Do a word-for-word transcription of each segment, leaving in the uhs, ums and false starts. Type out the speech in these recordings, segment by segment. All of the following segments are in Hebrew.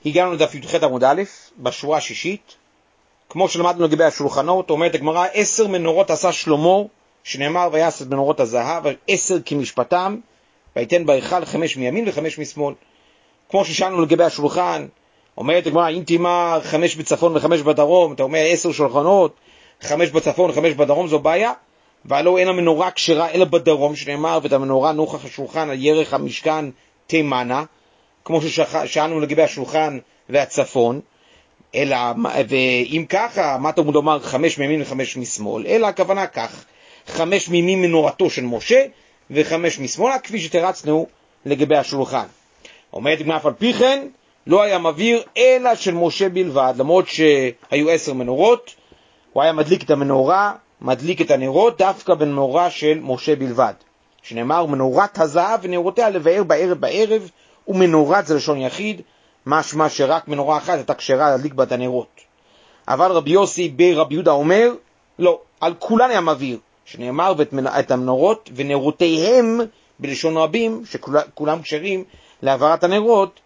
הגענו לדף י"ח עמוד א', בשורה השישית. כמו שלמדנו לגבי השולחנות, אומרת הגמרא, עשר מנורות עשה שלמה, שנאמר ויעש את מנורות הזהב, עשר כמשפטם, ויתן בהיכל חמש מימין וחמש משמאל. כמו ששאלנו לגבי השולחן, אומרת הגמרא, אם תאמר חמש בצפון וחמש בדרום, אתה אומר עשר שולחנות, חמש בצפון וחמש בדרום, זו בעיה. והלא אין המנורה כשרה אלא בדרום, שנאמר ואת המנורה נוכח השולחן על ירך המשכן תימנה, כמו ששאלנו לגבי השולחן והצפון. אלא, ואם ככה, מה תלמוד לומר חמש מימין וחמש משמאל? אלא הכוונה כך, חמש מימין מנורתו של משה וחמש משמאלה, כפי שתרצנו לגבי השולחן. אומרת הגמרא, אף על פי כן לא היה מבהיר אלא של משה בלבד, למרות שהיו עשר מנורות, הוא היה מדליק את המנורה, מדליק את הנרות דווקא בנורה של משה בלבד, שנאמר מנורת הזהב ונרותיה לבאר בערב בערב, ומנורת זה לשון יחיד, משמע שרק מנורה אחת הייתה כשרה להדליק בה את הנרות. אבל רבי יוסי ברבי יהודה אומר, לא, על כולן היה מבהיר, שנאמר ואת המנורות ונרותיהם בלשון רבים, שכולם כשרים להעברת הנרות,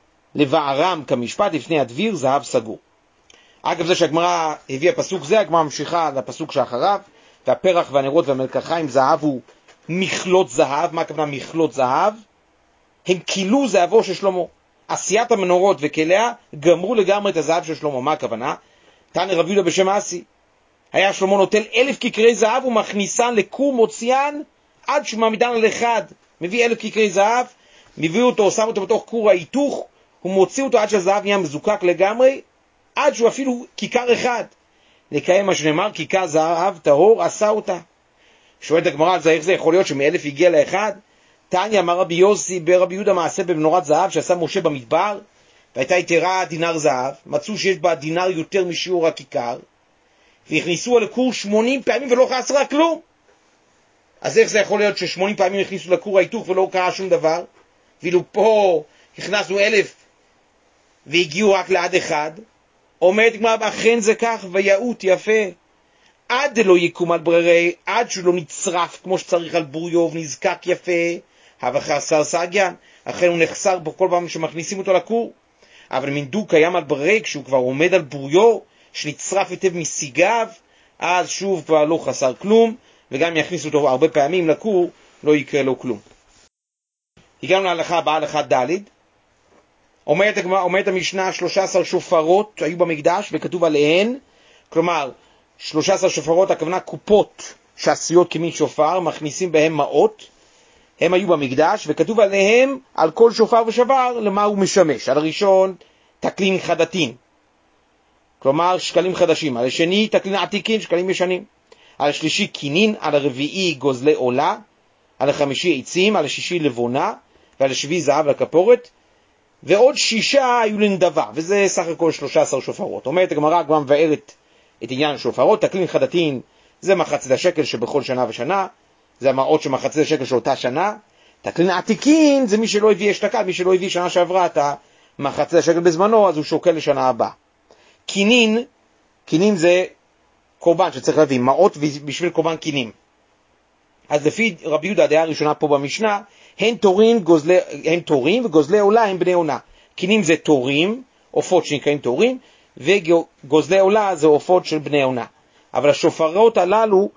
לבערם כמשפט לפני הדביר זהב סגור. אגב זה שהגמרא הביאה פסוק זה, הגמרא ממשיכה לפסוק שאחריו, והפרח והנרות והמלקחיים זהב הוא מכלות זהב. מה הכוונה מכלות זהב? הם כילו זהבו של שלמה. עשיית המנורות וכליה גמרו לגמרי את הזהב של שלמה. מה הכוונה? תנא רבי יהודה בשם אסי, היה שלמה נוטל אלף כיכרי זהב ומכניסן לכור מוציאן עד שמעמידן על אחד. מביא אלף כיכרי זהב, מביא אותו, שם אותו בתוך כור ההיתוך, הוא מוציא אותו עד שהזהב נהיה מזוקק לגמרי, עד שהוא אפילו כיכר אחד. לקיים מה שנאמר, כיכר זהב טהור עשה אותה. שואלת הגמרא על זה, איך זה יכול להיות שמאלף הגיע לאחד? תניא אמר רבי יוסי ברבי יהודה מעשה במנורת זהב שעשה משה במדבר, והייתה יתרה דינר זהב, מצאו שיש בה דינר יותר משיעור הכיכר, והכניסו על הכור שמונים פעמים ולא חסרה כלום. אז איך זה יכול להיות ששמונים פעמים הכניסו לכור ההיתוך ולא קרה שום דבר? ואילו פה הכנסנו אלף והגיעו רק לעד אחד. אומרת גמרא, אכן זה כך, ויעוט יפה, עד לא יקום על ברירי, עד שהוא לא נצרף כמו שצריך על בוריו ונזקק יפה, הווה חסר סגיין, אכן הוא נחסר בו כל פעם שמכניסים אותו לכור. אבל מנדו קיים על ברירי, כשהוא כבר עומד על בוריו, שנצרף היטב מסיגיו, אז שוב כבר לא חסר כלום, וגם יכניסו אותו הרבה פעמים לכור, לא יקרה לו כלום. הגענו להלכה הבאה, הלכה ד'. אומרת, אומרת המשנה, שלושה עשר שופרות היו במקדש וכתוב עליהן, כלומר שלושה עשר שופרות, הכוונה קופות שעשויות כמין שופר, מכניסים בהם מעות, הם היו במקדש וכתוב עליהם על כל שופר ושופר למה הוא משמש. על הראשון תקלין חדתין, כלומר שקלים חדשים, על השני תקלין עתיקין, שקלים ישנים, על השלישי כינין, על הרביעי גוזלי עולה, על החמישי עצים, על השישי לבונה, ועל השביעי זהב לכפורת, ועוד שישה היו לנדבה, וזה סך הכל שלושה עשר שופרות. אומרת הגמרא, כבר מבארת את עניין השופרות. תקלין חדתין זה מחצית השקל שבכל שנה ושנה, זה המעות שמחצית השקל של אותה שנה. תקלין עתיקין זה מי שלא הביא אשתקד, מי שלא הביא שנה שעברה את מחצית השקל בזמנו, אז הוא שוקל לשנה הבאה. כינין, כינין זה קורבן שצריך להביא, מעות בשביל קורבן כינים. אז לפי רבי יהודה, הדעה הראשונה פה במשנה, הן תורים, גוזלי, הן תורים וגוזלי עולה הם בני עונה. כינים זה תורים, עופות שנקראים תורים, וגוזלי עולה זה עופות של בני עונה. אבל השופרות הללו,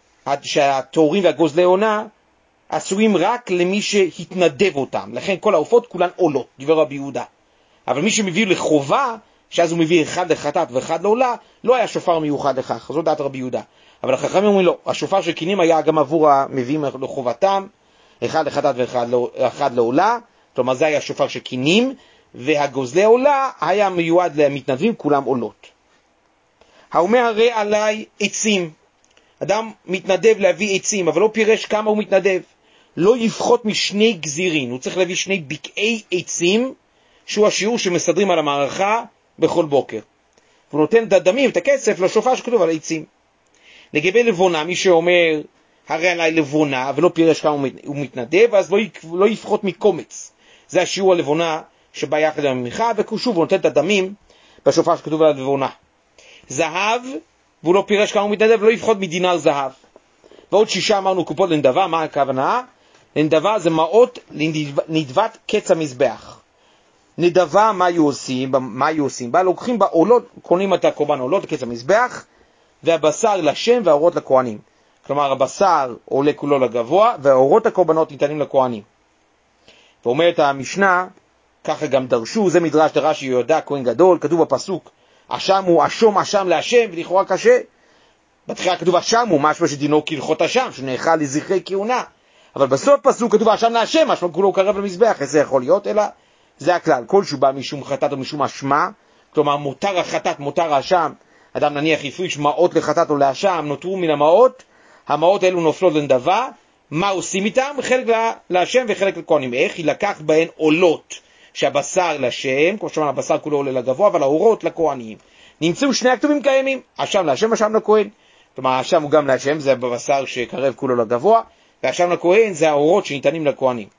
שהתורים והגוזלי עונה, עשויים רק למי שהתנדב אותם. לכן כל העופות כולן עולות, דבר רבי יהודה. אבל מי שמביא לחובה, שאז הוא מביא אחד לחטאת ואחד לעולה, לא היה שופר מיוחד לכך. זו דעת רבי יהודה. אבל החכמים אומרים לא, השופר של כינים היה גם עבור המביאים לחובתם, אחד לחטאת ואחד לעולה, כלומר זה היה שופר של כינים, והגוזלי עולה היה מיועד למתנדבים, כולם עולות. האומר הרי עליי עצים, אדם מתנדב להביא עצים, אבל לא פירש כמה הוא מתנדב, לא יפחות משני גזירין, הוא צריך להביא שני בקעי עצים, שהוא השיעור שמסדרים על המערכה בכל בוקר. הוא נותן את הדמים, את הכסף, לשופר שכתוב על עצים. לגבי לבונה, מי שאומר הרי עליי לבונה, ולא פירש כמה הוא מתנדב, אז לא, לא יפחות מקומץ. זה השיעור הלבונה שבא יחד עם המנחה, ושוב הוא נותן את הדמים בשופר שכתוב על הלבונה. זהב, והוא לא פירש כמה הוא מתנדב, לא יפחות מדינר זהב. ועוד שישה אמרנו קופות לנדבה. מה הכוונה? לנדבה זה מעות לנדבת קץ המזבח. נדבה, מה היו עושים? מה היו עושים? בה לוקחים בעולות, קונים את הקורבן עולות לקץ המזבח, והבשר לשם והאורות לכהנים. כלומר, הבשר עולה כולו לגבוה, והאורות הקורבנות ניתנים לכהנים. ואומרת המשנה, ככה גם דרשו, זה מדרש דרש יהודה כהן גדול, כתוב בפסוק, אשם הוא אשום אשם להשם, ולכאורה קשה. בתחילה כתוב אשם הוא, משמע שדינו כהלכות אשם, שנאכל לזכרי כהונה. אבל בסוף פסוק כתוב אשם להשם, משמע כולו קרב למזבח, איזה יכול להיות? אלא זה הכלל, כל שהוא בא משום חטאת או משום אשמה, כלומר מותר החטאת, מותר האשם, אדם נניח הפריש מעות לחטאת או לאשם, נותרו מן המעות, המעות האלו נופלות לנדבה, מה עושים איתם? חלק להשם וחלק לכהנים. איך? יילקח בהן עולות, שהבשר לשם, כמו שאומר, הבשר כולו עולה לגבוה, אבל האורות לכהנים. נמצאו שני הכתובים קיימים, אשם להשם, אשם לכהן. כלומר, האשם הוא גם להשם, זה בבשר שקרב כולו לגבוה, והאשם לכהן זה האורות שניתנים לכהנים.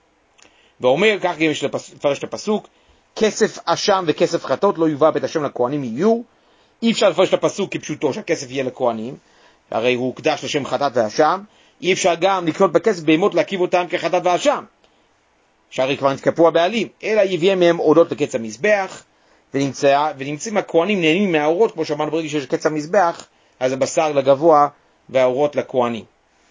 ואומר, כך גם יש לפרש את הפסוק, כסף אשם וכסף חטאות לא יובא בית השם לכהנים יהיו. אי אפשר לפרש את הפסוק כפשוטו שהכסף יהיה לכהנים, הרי הוא קדש לשם חטאת ואשם. אי אפשר גם לקנות בכסף בהמות להקיב אותם כחטאת ואשם, שהרי כבר נתקפו הבעלים, אלא יביא מהם עולות לקץ המזבח, ונמצא, ונמצאים הכהנים נהנים מהאורות, כמו שאמרנו ברגע שיש קץ המזבח, אז הבשר לגבוה והאורות לכהנים.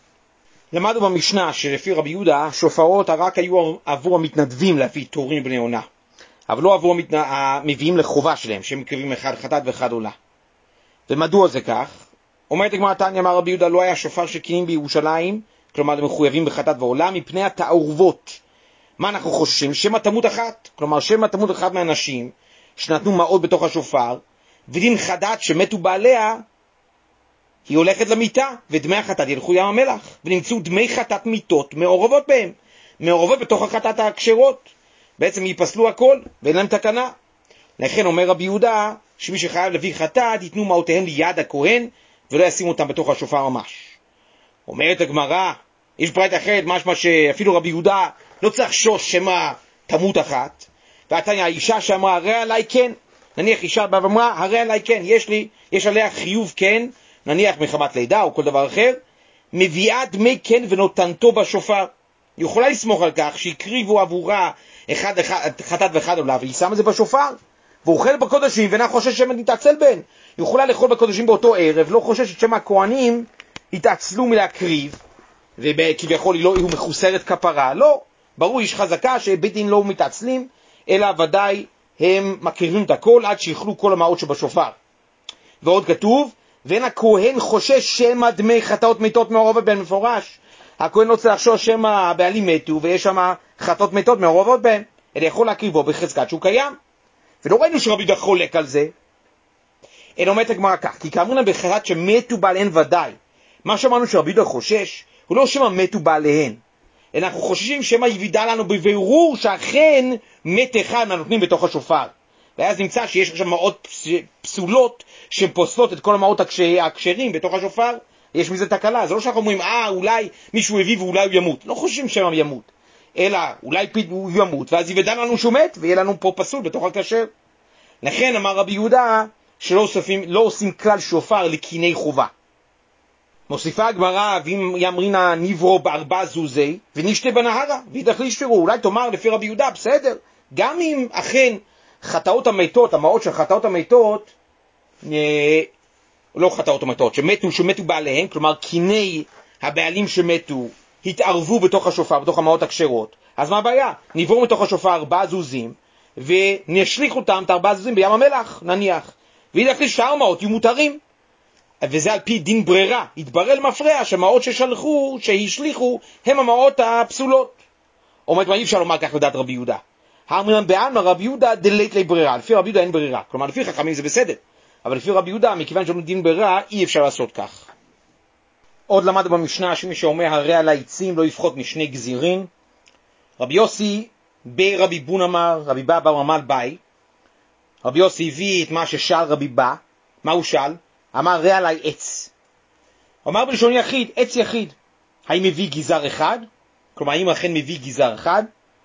למדנו במשנה שלפי רבי יהודה, שופרות רק היו עבור המתנדבים להביא תורים בני עונה, אבל לא עבור המת... המביאים לחובה שלהם, שהם מקריבים אחד חטאת ואחד עולה. ומדוע זה כך? אומרת הגמרא תניא, אמר רבי יהודה, לא היה שופר שקינים בירושלים, כלומר הם מחויבים בחטאת ועולה, מפני התערובות. מה אנחנו חוששים? שמא תמות אחת, כלומר שמא תמות אחת מהאנשים שנתנו מעות בתוך השופר, ודין חטאת שמתו בעליה, היא הולכת למיטה, ודמי החטאת ילכו ים המלח, ונמצאו דמי חטאת מיתות מעורבות בהם, מעורבות בתוך החטאת הכשרות, בעצם ייפסלו הכל, ואין להם תקנה. לכן אומר רבי יהודה, שמי שחייב להביא חטאת, ייתנו מעותיהם ליד הכהן, ולא ישימו אותם בתוך השופר ממש. אומרת הגמרא, יש ברייתא אחרת, משמע שאפילו רבי יהודה לא צריך שוש שמא תמות אחת, והתניא, האישה שאמרה, הרי עליי כן, נניח אישה באה ואמרה, הרי עליי כן, יש לי, יש עליה חיוב כן, נניח מחמת לידה או כל דבר אחר, מביאה דמי כן ונותנתו בשופר. היא יכולה לסמוך על כך שיקריבו עבורה אחד, אחד, חטאת ואחד עולה, והיא שמה את זה בשופר, ואוכל בקודשים ואינה חוששת שמא נתעצל בהן. היא יכולה לאכול בקודשים באותו ערב, לא חוששת שמא הכהנים יתעצלו מלהקריב, וכביכול היא לא היא מחוסרת כפרה. לא, ברור, יש חזקה שבית דין לא מתעצלים, אלא ודאי הם מקריבים את הכל עד שיכלו כל המעות שבשופר. ועוד כתוב, ואין הכהן חושש שמא דמי חטאות מתות מעורבות בהן, מפורש. הכהן לא צריך לחשוש שמא הבעלים מתו ויש שם חטאות מתות מעורבות בהן, אלא יכול להקריבו בחזקת שהוא קיים. ולא ראינו שרבי יהודה חולק על זה, אלא אומרת הגמרא כך, כי כאמרינן בחטאת שמתו בעליהן ודאי. מה שאמרנו שרבי יהודה חושש, הוא לא שמא מתו בעליהן, אלא אנחנו חוששים שמא יבידה לנו בבירור שאכן מת אחד מהנותנים בתוך השופר. ואז נמצא שיש עכשיו מעות פסולות שפוסלות את כל המעות הכשרים בתוך השופר, יש מזה תקלה. זה לא שאנחנו אומרים, אה, אולי מישהו הביא ואולי הוא ימות. לא חושבים שמא ימות, אלא אולי הוא ימות, ואז יבדה לנו שהוא מת, ויהיה לנו פה פסול בתוך הכשר. לכן אמר רבי יהודה, שלא עושים, לא עושים כלל שופר לקיני חובה. מוסיפה הגמרא, ואם יאמרינה נברו בארבע זוזי, ונשתה בנהרה, וידח לישפרו. אולי תאמר לפי רבי יהודה, בסדר, גם אם אכן חטאות המתות, המעות של חטאות המתות, אה, לא חטאות המתות, שמתו, שמתו בעליהם, כלומר קיני הבעלים שמתו, התערבו בתוך השופר, בתוך המעות הכשרות, אז מה הבעיה? נברום בתוך השופר ארבעה זוזים, ונשליך אותם את ארבעה זוזים בים המלח, נניח, וידח לשאר מעות יהיו מותרים. וזה על פי דין ברירה, התברר למפרע שהמעות ששלחו, שהשליחו, הם המעות הפסולות. אומרת מה, אי אפשר לומר כך לדעת רבי יהודה. האמרינן בעלמא רבי יהודה דלית לי ברירה, לפי רבי יהודה אין ברירה, כלומר לפי חכמים זה בסדר, אבל לפי רבי יהודה, מכיוון שאין דין ברירה, אי אפשר לעשות כך. עוד למד במשנה שמי שאומר הרי על העצים לא יפחות משני גזירים. רבי יוסי ברבי בון אמר, רבי בא בר עמל ביי, רבי יוסי הביא את מה ששאל רבי בא. מה הוא שאל? אמר הרי עלי עץ. אמר בלשון יחיד, עץ יחיד, האם מביא גזר אחד? כלומר האם אכן מביא גזר אחד?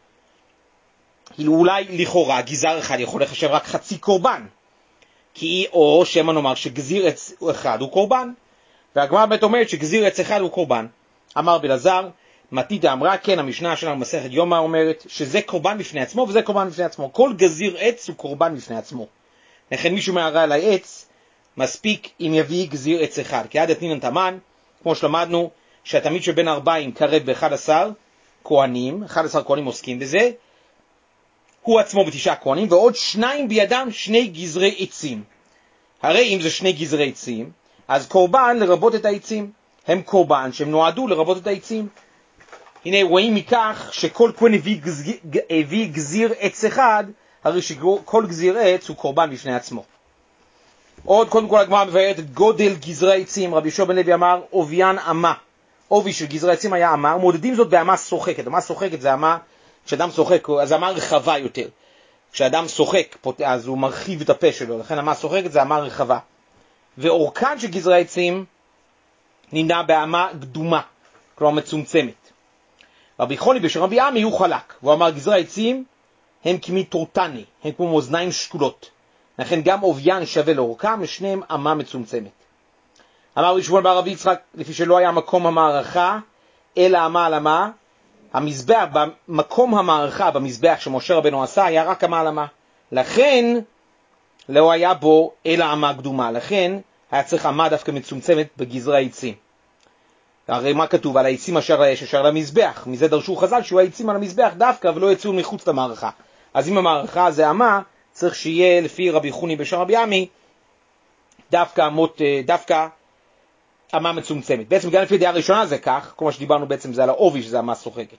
כאילו אולי לכאורה גזר אחד יכול לחשב רק חצי קורבן, כי או שמה נאמר שגזיר עץ אחד הוא קורבן, והגמרא באמת אומרת שגזיר עץ אחד הוא קורבן. אמר בלעזר, מתיתה אמרה, כן, המשנה שלנו מסכת יומא אומרת שזה קורבן בפני עצמו וזה קורבן בפני עצמו. כל גזיר עץ הוא קורבן בפני עצמו. לכן מישהו מערה על העץ, מספיק אם יביא גזיר עץ אחד. כי עד התנינן תמן, כמו שלמדנו, שהתמיד שבין ארבעים קרב ב-אחד עשר כהנים, אחד עשר כהנים עוסקים בזה, הוא עצמו בתשעה כהנים, ועוד שניים בידם שני גזרי עצים. הרי אם זה שני גזרי עצים, אז קורבן לרבות את העצים. הם קורבן שהם נועדו לרבות את העצים. הנה רואים מכך שכל כהן הביא גזיר, הביא גזיר עץ אחד, הרי שכל גזיר עץ הוא קורבן בפני עצמו. עוד קודם כל הגמרא מבארת את גודל גזרי עצים. רבי יהושע בן לוי אמר עוביין אמה. עובי של גזרי עצים היה אמה, מודדים זאת באמה שוחקת. אמה שוחקת זה אמה, כשאדם שוחק, אז אמה רחבה יותר. כשאדם שוחק, אז הוא מרחיב את הפה שלו, לכן אמה שוחקת זה אמה רחבה. ואורכן של גזרי עצים נמנה באמה קדומה, כלומר מצומצמת. רבי חוני בשם רבי עמי הוא חלק, והוא אמר גזרי עצים הם כמיטורטני, הם כמו מאזניים שקולות. לכן גם עוביין שווה לאורכם, לשניהם אמה מצומצמת. אמר רבי שמואל בר רבי יצחק, לפי שלא היה מקום המערכה, אלא אמה על אמה, המזבח, במקום המערכה, במזבח שמשה רבנו עשה, היה רק אמה על אמה. לכן לא היה בו אלא אמה קדומה, לכן היה צריך אמה דווקא מצומצמת בגזרי העצים. הרי מה כתוב? על העצים אשר אשר למזבח. מזה דרשו חז"ל שהוא העצים על המזבח דווקא ולא יצאו מחוץ למערכה. אז אם המערכה זה אמה, צריך שיהיה לפי רבי חוני בשם רבי עמי דווקא אמות, דווקא אמה מצומצמת. בעצם גם לפי דעה ראשונה זה כך, כמו שדיברנו בעצם זה על העובי שזה אמה שוחקת.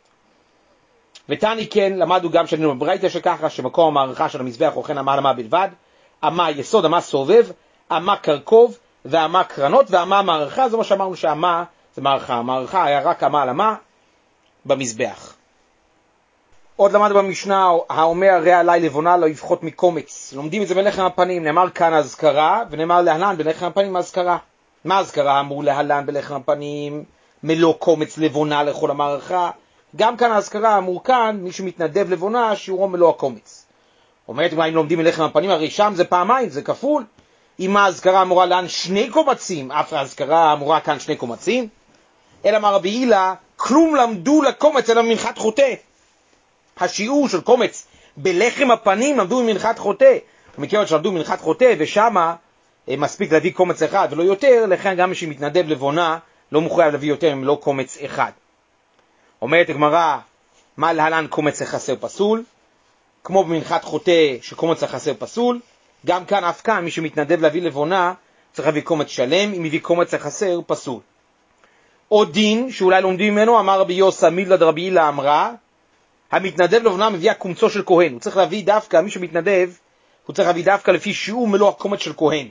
ותני כן, למדו גם שלנו בברייתא שככה, שמקום המערכה של המזבח הוא כן אמה על אמה בלבד, אמה יסוד, אמה סובב, אמה קרקוב ואמה קרנות, ואמה מערכה, זה מה שאמרנו שאמה זה מערכה. המערכה היה רק אמה על אמה במזבח. עוד למדנו במשנה, האומר רע עלי לבונה לא יפחות מקומץ. לומדים את זה בלחם הפנים, נאמר כאן הזכרה, ונאמר להלן בלחם הפנים הזכרה. מה הזכרה? אמרו להלן בלחם הפנים, מלוא קומץ לבונה לכל המערכה. גם כאן הזכרה אמרו כאן, מי שמתנדב לבונה, שיעורו מלוא הקומץ. אומרת, אם לומדים בלחם הפנים, הרי שם זה פעמיים, זה כפול. אם ההזכרה אמורה לאן שני קומצים, אף ההזכרה אמורה כאן שני קומצים. אלא מה רבי הילה, כלום למדו לקומץ אלא ממנחת חוטא. השיעור של קומץ בלחם הפנים למדו ממנחת חוטא. מכיוון שלמדו ממנחת חוטא, ושמה מספיק להביא קומץ אחד ולא יותר, לכן גם מי שמתנדב לבונה לא מחויב להביא יותר מלא קומץ אחד. אומרת הגמרא, מה להלן קומץ החסר פסול? כמו במנחת חוטא שקומץ החסר פסול, גם כאן אף כאן מי שמתנדב להביא לבונה צריך להביא קומץ שלם, אם הביא קומץ החסר פסול. עוד דין שאולי לומדים ממנו, אמר רבי יוסי מילתא רבי הילה אמרה, המתנדב לבונה מביא קומצו של כהן. הוא צריך להביא דווקא, מי שמתנדב, הוא צריך להביא דווקא לפי שיעור מלוא הקומץ של כהן.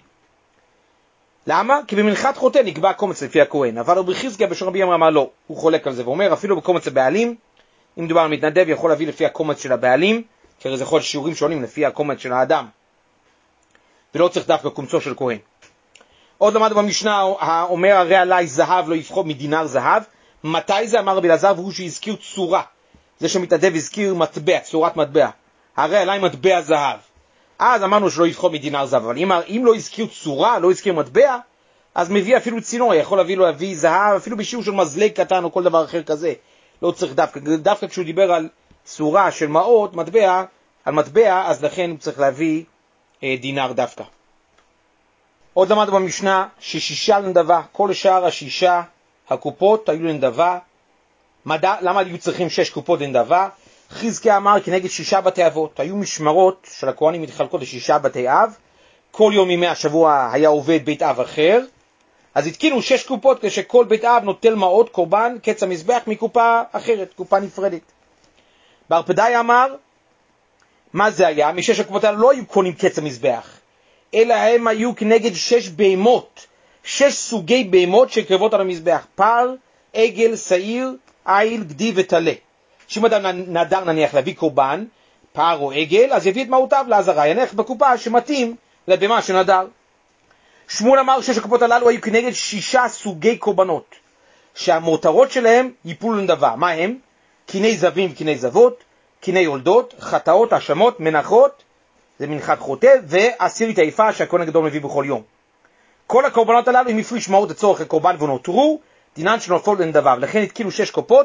למה? כי במנחת חוטא נקבע הקומץ לפי הכהן. אבל רבי חזקיה בשם רבי אמר, אמר לא, הוא חולק על זה ואומר, אפילו בקומץ הבעלים, אם מדובר על מתנדב יכול להביא לפי הקומץ של הבעלים, כי הרי זה יכול להיות שיעורים שונים לפי הקומץ של האדם. ולא צריך דווקא קומצו של כהן. עוד למד במשנה, האומר הרי עלי זהב לא יפחות מדינר זהב. מתי זה? אמר רבי אלעזר, והוא שהזכיר צורה. זה שמתנדב הזכיר מטבע, צורת מטבע. הרי עלי מטבע זהב. אז אמרנו שלא יפחות מדינר זהב. אבל אם, אם לא הזכיר צורה, לא הזכיר מטבע, אז מביא אפילו צינור, יכול להביא לו להביא זהב, אפילו בשיעור של מזלג קטן או כל דבר אחר כזה. לא צריך דווקא. דווקא כשהוא דיבר על צורה של מעות, מטבע, על מטבע, אז לכן הוא צריך להביא אה, דינר דווקא. עוד למד במשנה ששישה לנדבה, כל שאר השישה הקופות היו לנדבה. מדע, למה היו צריכים שש קופות לנדבה? חזקיה אמר כנגד שישה בתי אבות. היו משמרות של הכהנים מתחלקות לשישה בתי אב. כל יום ימי השבוע היה עובד בית אב אחר. אז התקינו שש קופות כשכל בית אב נוטל מעות קורבן קץ המזבח מקופה אחרת, קופה נפרדת. בר פדאי אמר, מה זה היה? משש הקופות האלה לא היו קונים קץ המזבח, אלא הם היו כנגד שש בהמות, שש סוגי בהמות שקרבות על המזבח, פר, עגל, שעיר, עיל, גדי וטלה. שאם אדם נדר נניח להביא קורבן, פר או עגל, אז יביא את מהותיו לעזרה, ינח בקופה שמתאים לבהמה שנדר. שמואל אמר שש הקופות הללו היו כנגד שישה סוגי קורבנות, שהמותרות שלהם ייפלו לנדבה. מה הם? קיני זבים וקיני זבות, קיני יולדות, חטאות, האשמות, מנחות, זה מנחת חוטא, ועשירית היפה שהכהן הגדול מביא בכל יום. כל הקורבנות הללו הם הפריש מעות לצורך הקורבן ונותרו, דינן שנופל לנדבה. לכן התקילו שש קופות,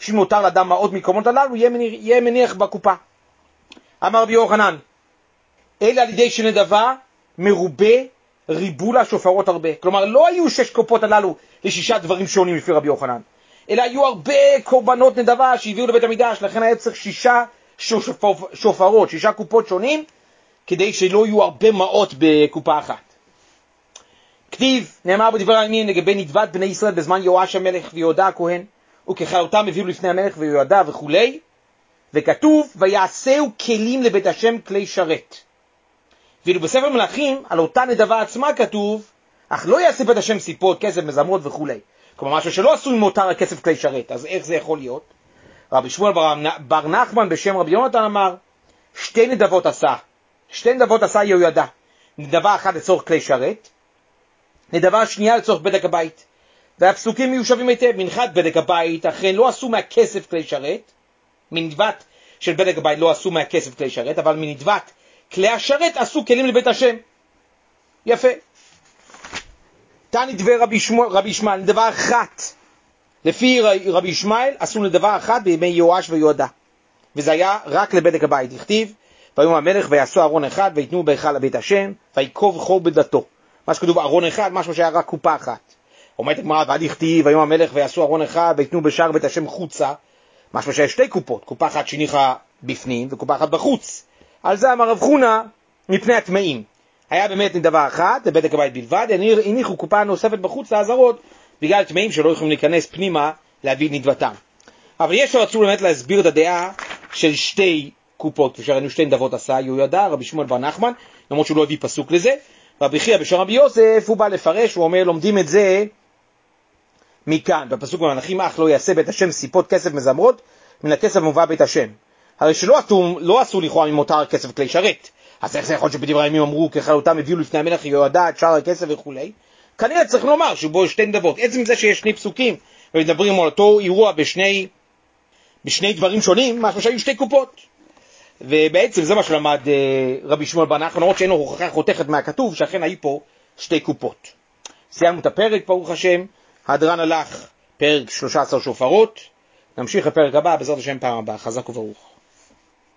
שאם מותר לאדם מעות מקומות הללו, יהיה מניח, יהיה מניח בקופה. אמר רבי יוחנן, אלא על ידי שנדבה מרובה ריבולה שופרות הרבה. כלומר, לא היו שש קופות הללו לשישה דברים שונים לפי רבי יוחנן, אלא היו הרבה קורבנות נדבה שהביאו לבית המקדש, לכן היה צריך שישה שופרות, שישה קופות שונים, כדי שלא יהיו הרבה מעות בקופה אחת. כתיב, נאמר בדברי הימים לגבי נדבת בני ישראל בזמן יואש המלך ויהודה הכהן, וככלותם הביאו לפני המלך ויהודה וכו', וכתוב, ויעשהו כלים לבית השם כלי שרת. ואילו בספר מלכים, על אותה נדבה עצמה כתוב, אך לא יעשה בית השם סיפות, כסף, מזמרות וכו'. כלומר, משהו שלא עשו עם מותר הכסף כלי שרת, אז איך זה יכול להיות? רבי שמואל בר, בר נחמן בשם רבי יונתן אמר, שתי נדבות עשה, שתי נדבות עשה יהוידע, נדבה אחת לצורך כלי שרת, נדבה שנייה לצורך בדק הבית. והפסוקים מיושבים היטב, מנחת בדק הבית, אכן לא עשו מהכסף כלי שרת, מנדבת של בדק הבית לא עשו מהכסף כלי שרת, אבל מנדבת כלי השרת עשו כלים לבית השם. יפה. תני דבר רבי, שמו, רבי ישמעאל, נדבה אחת. לפי רבי ישמעאל עשו נדבה אחת בימי יואש ויהודה. וזה היה רק לבדק הבית. הכתיב, ויום המלך ויעשו ארון אחד ויתנו בהיכל לבית השם, ויקוב חור בדתו. מה שכתוב ארון אחד, משהו שהיה רק קופה אחת. אומרת הגמרא, ועד הכתיב, ויום המלך ויעשו ארון אחד ויתנו בשער בית השם חוצה, משהו שהיה שתי קופות, קופה אחת שהניחה בפנים וקופה אחת בחוץ. על זה אמר רב חונא מפני הטמאים. היה באמת נדבה אחת, לבדק הבית בלבד, הניחו קופה נוספת בחוץ לעזרות, בגלל הטמאים שלא יכולים להיכנס פנימה להביא נדבתם. אבל יש שרצו באמת להסביר את הדעה של שתי קופות, כשראינו שתי נדבות עשה יהוידע, רבי שמואל בר נחמן, למרות שהוא לא הביא פסוק לזה. רבי חייא בשם רבי יוסף, הוא בא לפרש, הוא אומר, לומדים את זה מכאן, בפסוק במלכים, אך לא יעשה בית השם סיפות כסף מזמרות, מן הכסף מובא בית השם. הרי שלא עשו, לא עשו לכאורה ממותר כסף כלי שרת. אז איך זה יכול שבדברי הימים אמרו, ככלותם הביאו לפני המלך יהוידע את שער הכסף וכו'. כנראה צריך לומר שבו שתי נדבות. עצם זה שיש שני פסוקים, ומדברים על אותו אירוע בשני, בשני דברים שונים, משהו שהיו שתי קופות. ובעצם זה מה שלמד רבי שמואל בר נחמן, למרות שאין לו הוכחה חותכת מהכתוב, שאכן היו פה שתי קופות. סיימנו את הפרק, ברוך השם, הדרן הלך פרק שלושה עשר שופרות, נמשיך לפרק הבא, בעזרת השם פעם הבאה, חזק וברוך.